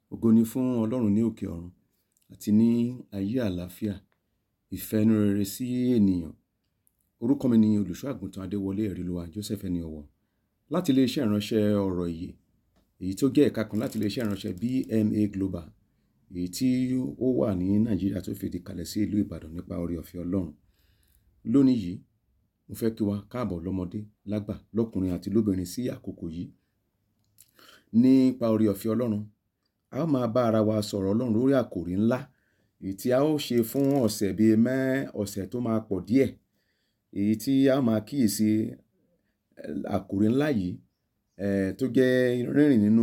Ògo ni fún Ọlọ́run ní òkè ọ̀run àti ní ayé àlàáfíà, ìfẹ́ inú rere sí ènìyàn. Orúkọ mi ni Olùṣọ́ àgùntàn Adéwọlé Ẹ̀rílúwà Joseph ẹni ọ̀wọ̀ láti iléeṣẹ́ ìránṣẹ́ ọ̀rọ̀ ìyè, èyí tó jẹ́ ẹ̀ka kan láti iléeṣẹ́ ìránṣẹ́ BMA Global, èyí tí ó wà ní Nàìjíríà tó fìdí kalẹ̀ sí ìlú Ìbàdàn nípa oore ọ̀fẹ́ Ọlọ́run. Lónìí yìí, mo fẹ́ kí wa káàbọ̀ lọ́mọdé, lágbà, lọ́kùnrin àti lóbìnrin sí àkókò yìí. Nípa oore ọ̀fẹ́ Ọlọ́run, a ó máa bá ara wa sọ̀rọ̀ Ọlọ́run lórí àkòrí ńlá, èyí tí a ó ṣe fún ọ̀sẹ̀ tó máa pọ̀ díẹ̀, èyí tí a ó máa kíyèsí àkòrí ńlá yìí tó jẹ́ rírìn nínú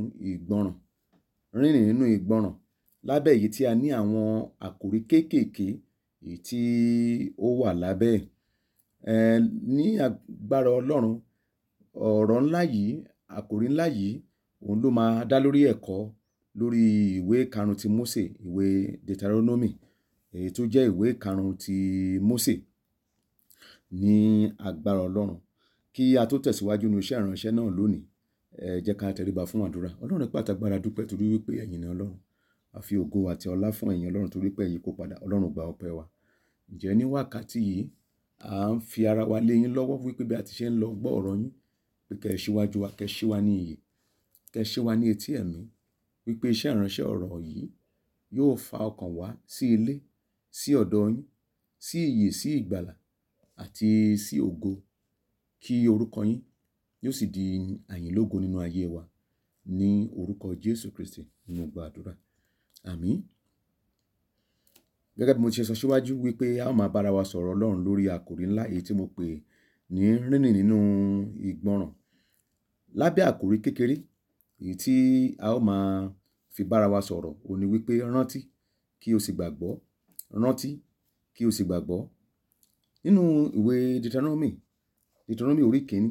ìgbọràn. Lábẹ́ èyí tí a ní àwọn àkòrí kéékèèké èyí tí ó wà lábẹ́ ní agbára Ọlọ́run, ọ̀rọ̀ ńlá yìí, àkòrí ńlá yìí, òun ló máa dá lórí ẹ̀kọ́ lórí ìwé karùn-ún ti Mósè, ìwé Deuteronomy, èyí tó jẹ́ ìwé karùn-ún ti Mósè. Ní agbára Ọlọ́run, kí a tó tẹ̀síwájú nínú iṣẹ́ ìránṣẹ́ náà lónìí, jẹ́ ká tẹríba fún àdúrà. Ọlọ́run ipá àt'agbára dúpẹ́ torí wípé ẹ̀yin ni Ọlọ́run. A fi ògo àti ọlá fún ẹ̀yin Ọlọ́run torí pé ẹ̀yin kò padà. Ọlọ́run gba ọpẹ́ wa. Ǹjẹ́ ní wákàtí yìí, à ń fi ara wa lé yín lọ́wọ́ wípé bí a ti ṣe ń lọ gbọ́ ọ̀rọ̀ yín, pé kẹ́ ẹ ṣíwájú wa, kẹ́ ẹ ṣí wa ní iyè, kẹ́ ẹ ṣí wa ní etí ẹ̀mí, wípé iṣẹ́ ìránṣẹ́ ọ̀rọ̀ yìí yóò fa ọkàn wá sí ilé, sí ọ̀dọ̀ yín, sí iyè, sí ìgbàlà àti sí ògo, kí orúkọ yín yóò sì di àyìnlógo nínú ayé wa. Ní orúkọ Jésù Kristi ni mo gba àdúrà. Àmín. Gẹ́gẹ́ bí mo ti ṣe sọ síwájú wípé a ó máa bára wa sọ̀rọ̀ Ọlọ́run lórí àkòrí ńlá èyí tí mo pè ní rírìn nínú ìgbọràn. Lábẹ́ àkòrí kékeré èyí tí a ó máa fi bára wa sọ̀rọ̀, òun ni wípé rántí kí o sì gbàgbọ́. Rántí kí o sì gbàgbọ́. Nínú ìwé Deuteronomy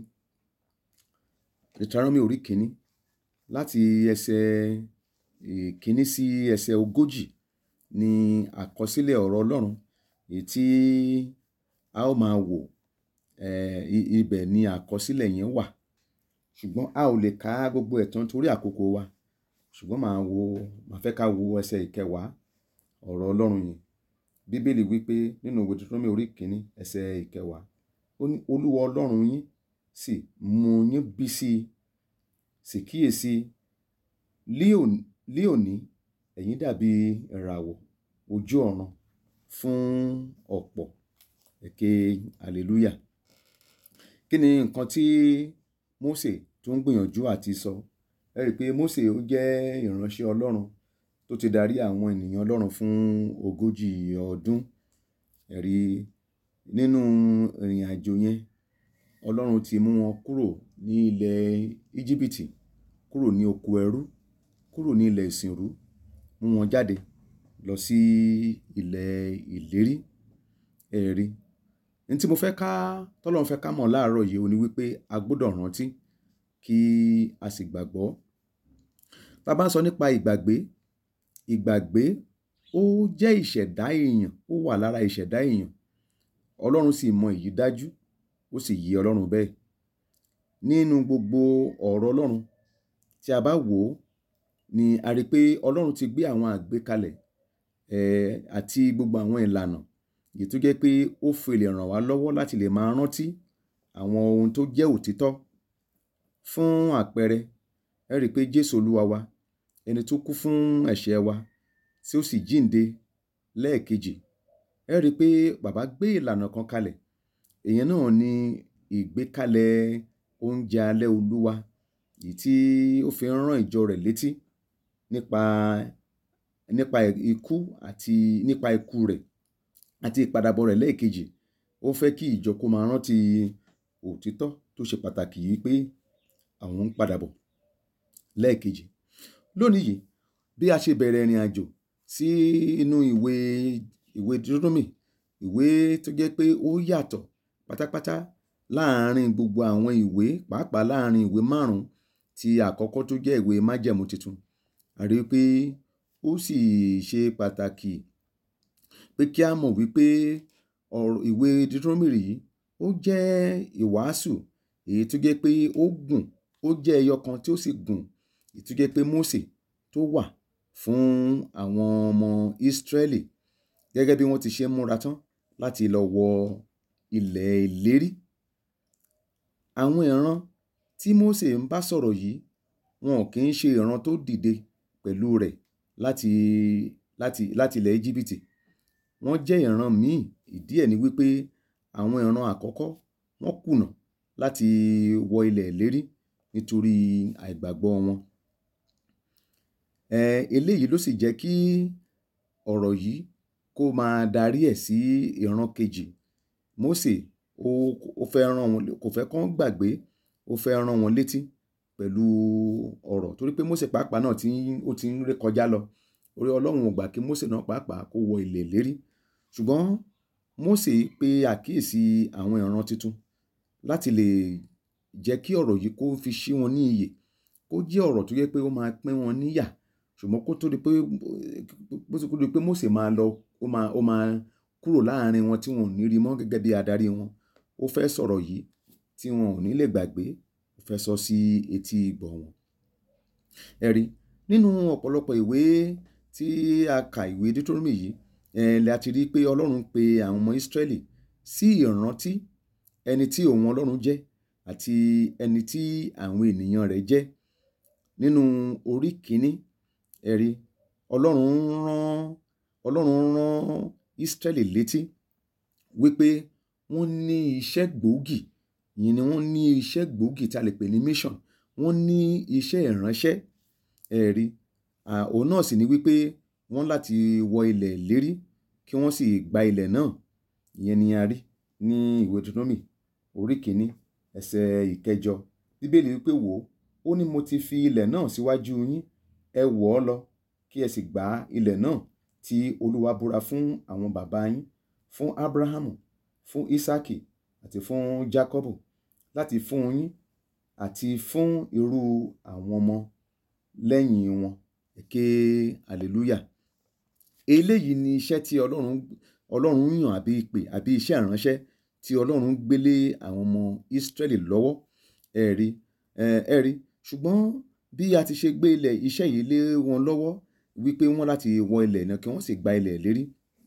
orí kìíní láti ẹsẹ̀ ìkíní sí ẹsẹ̀ 40 ni àkọsílẹ̀ ọ̀rọ̀ Ọlọ́run èyí tí a ó máa wò. Ibẹ̀ ni àkọsílẹ̀ yẹn wà, ṣùgbọ́n a ò lè ka gbogbo ẹ̀ tán torí àkókò wa, ṣùgbọ́n màá fẹ́ ká wo ẹsẹ̀ 10 ọ̀rọ̀ Ọlọ́run yìí. Bíbélì wípé nínú ìwé Deuteronomy orí kìíní ẹsẹ̀ 10, ó ní Olúwa Ọlọ́run yín sì mú yín bí sí, sì kíyèsí lí òní ẹ̀yin dàbí ìràwọ̀ ojú ọ̀run fún ọ̀pọ̀. Hallelujah. Kí ni nǹkan tí Mósè tó ń gbìyànjú àti sọ? Ẹ rí i pé Mósè ó jẹ́ ìránṣẹ́ Ọlọ́run tó ti darí àwọn ènìyàn Ọlọ́run fún 40 ọdún. Ẹ rí i, nínú ìrìn àjò yẹn, Ọlọ́run ti mú wọn kúrò ní ilẹ̀ Íjíbítì, kúrò ní oko ẹrú, kúrò ní ilẹ̀ ìsìnrú, mú wọn jáde lọ sí ilẹ̀ ìlérí. Ẹ rí i, ní tí tọ́lọ́run fẹ́ ká mọ̀ láàárọ̀ yìí, ó ní wípé a gbọ́dọ̀ rántí kí a sì gbàgbọ́. Tá bá ń sọ nípa ìgbàgbé, ó jẹ́ ìṣẹ̀dá èèyàn, ó wà lára ìṣẹ̀dá èèyàn. Ọlọ́run sì mọ èyí dájú, ó sì yé Ọlọ́run bẹ́ẹ̀. Nínú gbogbo ọ̀rọ̀ Ọlọ́run tí a bá wò ó, ni a rí pé Ọlọ́run ti gbé àwọn àgbékalẹ̀ àti gbogbo àwọn ìlànà èyí tó jẹ́ pé ó fi lè ràn wá lọ́wọ́ láti lè máa rántí àwọn ohun tó jẹ́ òtítọ́. Fún àpẹẹrẹ, ẹ rí i pé Jésù Olúwa wa, ẹni tó kú fún ẹ̀ṣẹ̀ wa tí ó sì jíǹde lẹ́ẹ̀kejì, ẹ rí i pé bàbá gbé ìlànà kan kalẹ̀. Ìyẹn náà ni ìgbékalẹ̀ oúnjẹ alẹ́ Olúwa, èyí tí ó fi ń rán ìjọ rẹ̀ létí nípa ikú rẹ̀ àti ìpadàbọ̀ rẹ̀ lẹ́ẹ̀kejì. Ó fẹ́ kí ìjọ kó máa rántí òtítọ́ tó ṣe pàtàkì yìí pé àwọn ń padà bọ̀ lẹ́ẹ̀kejì. Lónìí yìí, bí a ṣe bẹ̀rẹ̀ ìrìn àjò sí inú ìwé Deuteronomy, ìwé tó jẹ́ pé ó yàtọ̀ pátápátá láàárín gbogbo àwọn ìwé, pàápàá láàárín ìwé 5 tí àkọ́kọ́ tó jẹ́ ìwé májẹ̀mú titun. A rí i pé ó sì ṣe pàtàkì pé kí a mọ̀ wípé ìwé Deuteronomy yìí ó jẹ́ ìwàásù èyí tó jẹ́ pé ó gùn, ó jẹ́ ẹyọ kan tí ó sì gùn, èyí tó jẹ́ pé Mósè tó wà fún àwọn ọmọ Ísírẹ́lì gẹ́gẹ́ bí wọ́n ti ṣe ń múra tán láti lọ wọ ilẹ̀ ìlérí. Àwọn ìran tí Mósè ń bá sọ̀rọ̀ yìí, wọn ò kí ń ṣe ìran tó dìde pẹ̀lú rẹ̀ láti ilẹ̀ Íjíbítì. Wọ́n jẹ́ ìran míì. Ìdí ẹ̀ ni wípé àwọn ìran àkọ́kọ́ wọ́n kùnà láti wọ ilẹ̀ ìlérí nítorí àìgbàgbọ́ wọn. Eléyìí ló sì jẹ́ kí ọ̀rọ̀ yìí kó máa darí ẹ̀ sí ìran kejì. Mósè ó fẹ́ rán wọn, kò fẹ́ kán gbàgbé, ó fẹ́ rán wọn létí pẹ̀lú ọ̀rọ̀, torí pé Mósè pàápàá náà ó ti ń ré kọjá lọ. Orí Ọlọ́run ò gbà kí Mósè náà pàápàá kó wọ ilẹ̀ ìlérí. Ṣùgbọ́n Mósè pe àkíyèsí àwọn ìran tuntun láti lè jẹ́ kí ọ̀rọ̀ yìí kó fi ṣí wọn ní iyè, kó jẹ́ ọ̀rọ̀ tó jẹ́ pé ó máa pín wọn níyà. Ṣùgbọ́n kó tó di pé Mósè máa lọ, ó máa kúrò láàrin wọn tí wọn ò ní rí mọ́ gẹ́gẹ́ bí adarí wọn. Ó fẹ́ sọ̀rọ̀ yìí tí wọn ò ní lè gbàgbé, ó fẹ́ sọ sí etí ìgbọ́ wọn. Ẹ rí, nínú ọ̀pọ̀lọpọ̀ ìwé tí a kà, ìwé Deuteronomy yìí, la ti rí pé Ọlọ́run pe àwọn ọmọ Ísírẹ́lì sí ìrántí ẹni tí òun Ọlọ́run jẹ́ àti ẹni tí àwọn ènìyàn rẹ̀ jẹ́. Nínú orí kìíní, ẹ rí, Ọlọ́run rán Ísírẹ́lì létí wípé wọ́n ní iṣẹ́ gbòógì, ìyẹn ni wọ́n ní iṣẹ́ gbòógì tí a lè pè ní mission. Wọ́n ní iṣẹ́ ìránṣẹ́. Ẹ rí, òun náà sì ni wípé wọ́n láti wọ ilẹ̀ ìlérí kí wọ́n sì gba ilẹ̀ náà. Ìyẹn ni a rí ní ìwé Deuteronomy orí kìíní ẹsẹ̀ ìkẹjọ. Bíbélì wípé wò ó ní mo ti fi ilẹ̀ náà síwájú yín, ẹ wọ̀ ọ́ lọ kí ẹ sì gba ilẹ̀ náà tí Olúwa búra fún àwọn bàbá yín, fún Ábúráhámù, fún Ísákì àti fún Jákọ́bù, láti fún yín àti fún irú àwọn ọmọ lẹ́yìn wọn. Ẹ ké hallelujah. Eléyìí ni iṣẹ́ tí Ọlọ́run yàn àbí ìpè àbí iṣẹ́ ìránṣẹ́ tí Ọlọ́run gbé lé àwọn ọmọ Ísírẹ́lì lọ́wọ́. Ẹ rí, ṣùgbọ́n bí a ti ṣe gbé iṣẹ́ yìí lé wọn lọ́wọ́ wípé wọ́n láti wọ ilẹ̀ náà kí wọ́n sì gba ilẹ̀ ìlérí,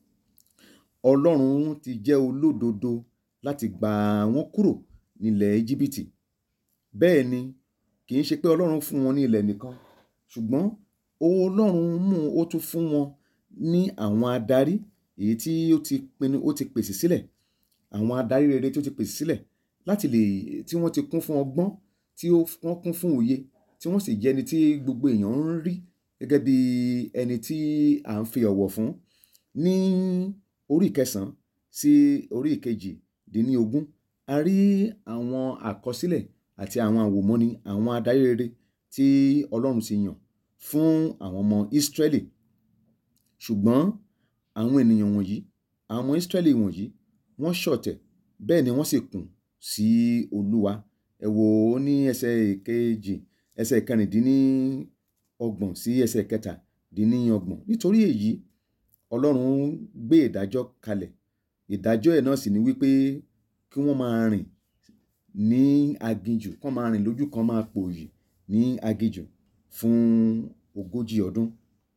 Ọlọ́run ti jẹ́ olódodo láti gbà wọ́n kúrò nílẹ̀ Íjíbítì. Bẹ́ẹ̀ ni, kì í ṣe pé Ọlọ́run fún wọn ní ilẹ̀ nìkan, ṣùgbọ́n Ọlọ́run ó tún fún wọn ní àwọn adarí èyí tí ó ti pèsè sílẹ̀, àwọn adarí rere tí ó ti pèsè sílẹ̀ tí wọ́n ti kún fún ọgbọ́n, tí wọ́n kún fún òye, tí wọ́n sì jẹ́ ẹni tí gbogbo èèyàn ń rí gẹ́gẹ́ bí ẹni tí à ń fi ọ̀wọ̀ fún. Ní orí ìkẹsàn-án sí orí ìkejì-dín-ní-ogún, a rí àwọn àkọsílẹ̀ àti àwọn àwòmọ́ni àwọn adarí rere tí Ọlọ́run ti yàn fún àwọn ọmọ Ísírẹ́lì. Ṣùgbọ́n àwọn ènìyàn wọ̀nyí, àwọn ọmọ Ísírẹ́lì wọ̀nyí, wọ́n ṣọ̀tẹ̀, bẹ́ẹ̀ ni wọ́n sì kùn sí Olúwa. Ẹ wò ó ní ẹsẹ̀ ìkẹrìndínlọ́gbọ̀n sí ẹsẹ̀ ìkẹtàdínlọ́gbọ̀n. Nítorí èyí, Ọlọ́run gbé ìdájọ́ kalẹ̀. Ìdájọ́ ẹ̀ náà sì ni wípé kí wọ́n máa rìn ní aginjù, kán máa rìn lójú kan máa pòòyì ní aginjù fún 40 ọdún.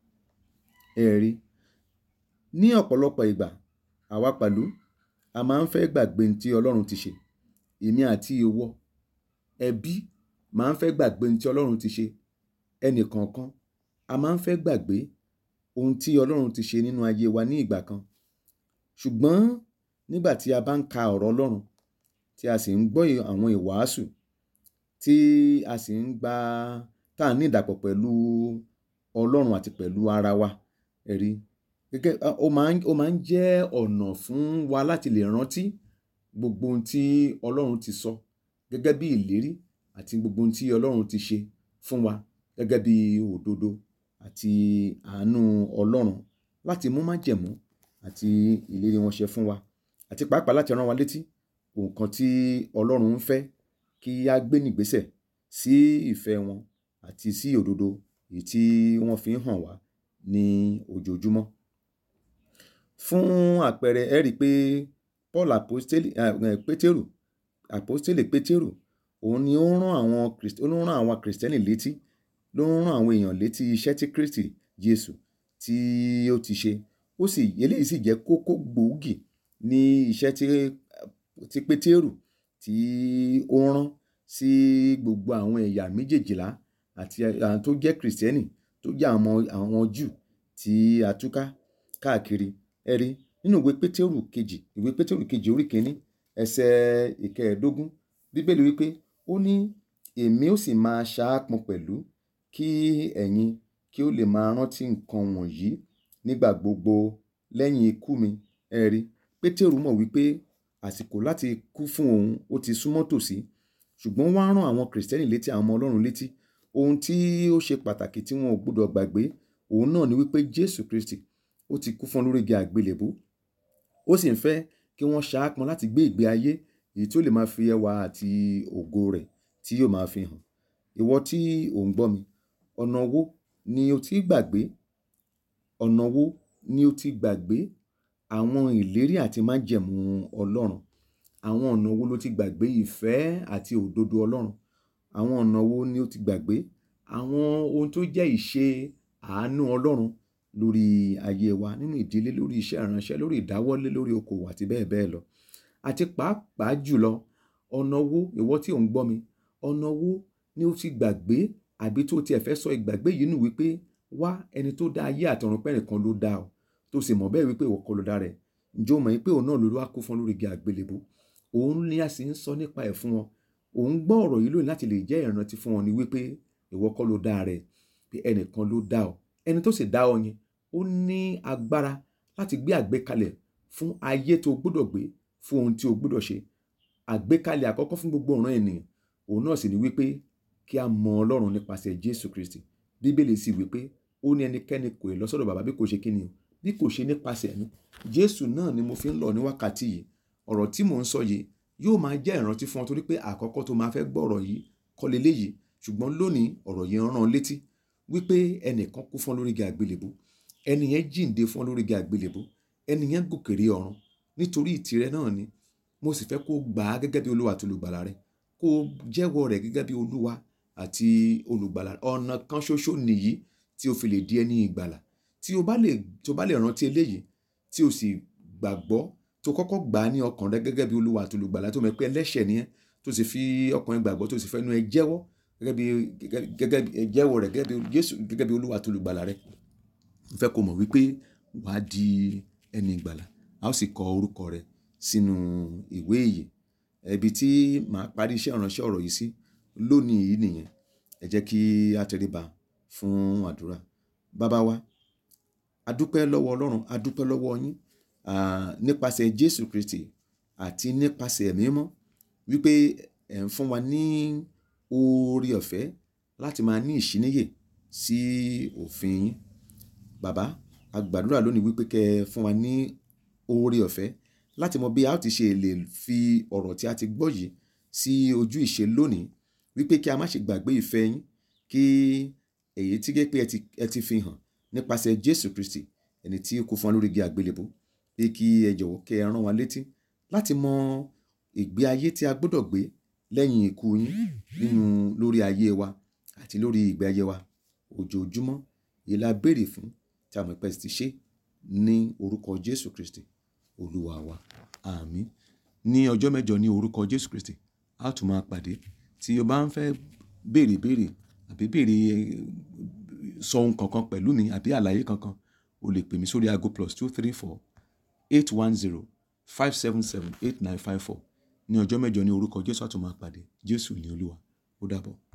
Ẹ rí, ní ọ̀pọ̀lọpọ̀ ìgbà, àwa pẹ̀lú a máa ń fẹ́ gbàgbé ohun tí Ọlọ́run ti ṣe. Èmi àti ìwọ, ẹbí máa ń fẹ́ gbàgbé ohun tí Ọlọ́run ti ṣe. Ẹnì kọ̀ọ̀kan a máa ń fẹ́ gbàgbé ohun tí Ọlọ́run ti ṣe nínú ayé wa ní ìgbà kan. Ṣùgbọ́n nígbà tí a bá ń ka ọ̀rọ̀ Ọlọ́run, tí a sì ń gbọ́ àwọn ìwàásù, tí a sì ń tá à ní ìdàpọ̀ pẹ̀lú Ọlọ́run àti pẹ̀lú ara wa, ẹ rí, ó máa ń jẹ́ ọ̀nà fún wa láti lè rántí gbogbo ohun tí Ọlọ́run ti sọ gẹ́gẹ́ bí ìlérí àti gbogbo ohun tí Ọlọ́run ti ṣe fún wa gẹ́gẹ́ bí òdodo àti àánú Ọlọ́run láti mú májẹ̀mú àti ìlérí wọn ṣẹ fún wa, àti pàápàá láti rán wa létí nǹkan tí Ọlọ́run ń fẹ́ kí a gbé nígbésẹ̀ sí ìfẹ́ wọn àti sí òdodo èyí tí wọ́n fi ń hàn wá ní ojoojúmọ́. Fún àpẹẹrẹ, ẹ rí pé Paul àpọ́stélì Pétérù, òun ni ó rán àwọn Kristẹni létí ló ń rán àwọn èèyàn létí iṣẹ́ tí Kristi Jésù tí ó ti ṣe. Eléyìí sì jẹ́ kókó gbòógì ní iṣẹ́ tí Pétérù tí ó rán sí gbogbo àwọn ẹ̀yà méjèèjìlá àti àwọn tó jẹ́ Krìstẹ́nì, tó jẹ́ àwọn Júù tí a túká káàkiri. Ẹ rí nínú ìwé Pétérù kejì orí kìíní ẹsẹ̀ ìkẹẹ̀ẹ́dógún, Bíbélì wípé ó ní èmi ó sì máa ṣaápọn pẹ̀lú kí ẹ̀yin kí ó lè máa rántí nǹkan wọ̀nyí nígbà gbogbo lẹ́yìn ikú mi. Ẹ rí, Pétérù mọ̀ wípé àsìkò láti kú fún òun ó ti súnmọ́ tòsí, ṣùgbọ́n wọ́n á rán àwọn Krìstẹ́nì létí, àwọn ọmọ Ọlọ́run létí ohun tí ó ṣe pàtàkì tí wọn ò gbọdọ̀ gbàgbé. Òun náà ni wípé Jésù Kristi ó ti kú fún wọn lórí igi àgbélébùú. Ó sì ń fẹ́ kí wọ́n ṣaápọn láti gbé ìgbé ayé èyí tí ó lè máa fi ẹwà àti ògo rẹ̀ tí yóò máa fi hàn. Ìwọ tí ò ń gbọ́ mi, ọ̀nà wo ni o ti gbàgbé? Ọ̀nà wo ni o ti gbàgbé àwọn ìlérí àti májẹ̀mú Ọlọ́run? Àwọn ọ̀nà wo ló ti gbàgbé ìfẹ́ àti òdodo Ọlọ́run? Àwọn ọ̀nà wo ni o ti gbàgbé àwọn ohun tó jẹ́ ìṣe àánú Ọlọ́run lórí ayé wa, nínú ìdílé, lórí iṣẹ́ ìránṣẹ́, lórí ìdáwọ́lé, lórí okòwò àti bẹ́ẹ̀ bẹ́ẹ̀ lọ. Àti pàápàá jùlọ, ọ̀nà wo, ìwọ tí ò ń gbọ́ mi, ọ̀nà wo ni o ti gbàgbé àbí tó tiẹ̀ fẹ́ sọ ìgbàgbé yìí nù wípé wá ẹni tó dá ayé àtọ̀run pé ẹnìkan ló dá ọ, tó sì mọ̀ bẹ́ẹ̀ wípé ìwọ kọ́ ló dá rẹ̀. Ǹjẹ́ o mọ̀ wípé òun náà ló wá kú fún lórí igi àgbélébùú? Òun ni a sì ń sọ nípa ẹ̀ fún wọn. Òun gbọ́ ọ̀rọ̀ yìí lónìí láti lè jẹ́ ìrántí fún wọn ni wípé ìwọ kọ́ ló dá rẹ̀, pé ẹnìkan ló dá ọ. Ẹni tó sì dá ọ yẹn, ó ní agbára láti gbé àgbékalẹ̀ fún ayé tó gbọ́dọ̀ gbé, fún ohun tí o gbọ́dọ̀ ṣe. Àgbékalẹ̀ àkọ́kọ́ fún gbogbo ìran ènìyàn, òun náà sì ni wípé kí a mọ Ọlọ́run nípasẹ̀ Jésù Kristi. Bíbélì sì wípé ó ní ẹnikẹ́ni kò lè lọ sọ́dọ̀ bàbá bí kò ṣe kíni o, bí kò ṣe nípasẹ̀ mi. Jésù náà ni mo fi ń lọ ní wákàtí yìí. Ọ̀rọ̀ tí mò ń sọ yìí yóò máa jẹ́ ìrántí fún ọ torí pé àkọ́kọ́ tó máa fẹ́ gbọ́ ọ̀rọ̀ yìí kọ́ leléyìí, ṣùgbọ́n lónìí ọ̀rọ̀ yìí rán ọ létí wípé ẹnìkan kú fún ọ lórí igi àgbélébùú, ẹni yẹn jíǹde fún ọ lórí igi àgbélébùú, ẹni yẹn gòkè rí ọ̀run nítorí ìtìrẹ náà ni. Mo sì fẹ́ kó gbà á gẹ́gẹ́ bí Olúwa àti olùgbàlà rẹ, kó jẹ́wọ́ rẹ̀ gẹ́gẹ́ bí Olúwa àti olùgbàlà. Ọ̀nà kan ṣoṣo nìyí tí o fi lè di ẹni ìgbàlà. Tí o bá lè rántí eléyìí, tí o sì gbàgbọ́, tó kọ́kọ́ gbà á ní ọkàn rẹ gẹ́gẹ́ bí Olúwa àti olùgbàlà, tó mọ̀ pé ẹlẹ́ṣẹ̀ ni ẹ́, tó sì fi ọkàn rẹ gbàgbọ́, tó sì fẹ́nu ẹ jẹ́wọ́ jẹ́wọ́ rẹ̀ gẹ́gẹ́ bí Jésù, gẹ́gẹ́ bí Olúwa àti olùgbàlà rẹ. Mo fẹ́ kó mọ̀ wípé wà á di ẹni ìgbàlà. A ó sì kọ orúkọ rẹ sínú ìwé ìyè. Ibi tí màá parí iṣẹ́ ìránṣẹ́ ọ̀rọ̀ yìí sí lónìí yìí nìyẹn. Ẹ jẹ́ kí a tẹríba fún àdúrà. Bàbá wa, a dúpẹ́ lọ́wọ́ Ọlọ́run, a dúpẹ́ lọ́wọ́ yín nípasẹ̀ Jésù Kristi àti nípasẹ̀ ẹ̀mí mímọ́ wípé ẹ̀ ń fún wa ní oore ọ̀fẹ́ láti máa ní ìṣíníyè sí òfin yín. Bàbá, a gbàdúrà lónìí wípé kẹ́ ẹ fún wa ní oore ọ̀fẹ́ láti mọ bí a ó ti ṣe lè fi ọ̀rọ̀ tí a ti gbọ́ yìí sí ojú ìṣe lónìí, wípé kí a má ṣe gbàgbé ìfẹ́ yín, kí èyí tí gẹ́gẹ́ pé ẹ ti fi hàn nípasẹ̀ Jésù Kristi, ẹni tí ó kú fún wa lórí igi àgbélébùú, pé kí ẹ jọ̀wọ́ kẹ́ ẹ rán wa létí láti mọ ìgbé ayé tí a gbọ́dọ̀ gbé lẹ́yìn ikú yín lórí ayé wa àti lórí ìgbé ayé wa ojoojúmọ́. Èyí la béèrè fún tí a mọ̀ pé ẹ ti ṣe ní orúkọ Jésù Kristi Olúwa wa. Àmín. Ní ọjọ́ mẹ́jọ ní orúkọ Jésù Kristi, a ó tún máa pàdé. Tí o bá ń fẹ́ béèrè àbí sọ ohun kankan pẹ̀lú mi àbí àlàyé kankan, o lè pè mí sórí aago +234 810 577 8954. Ní ọjọ́ mẹ́jọ ní orúkọ Jésù a tún máa pàdé. Jésù ni Olúwa. Ó dàbọ̀.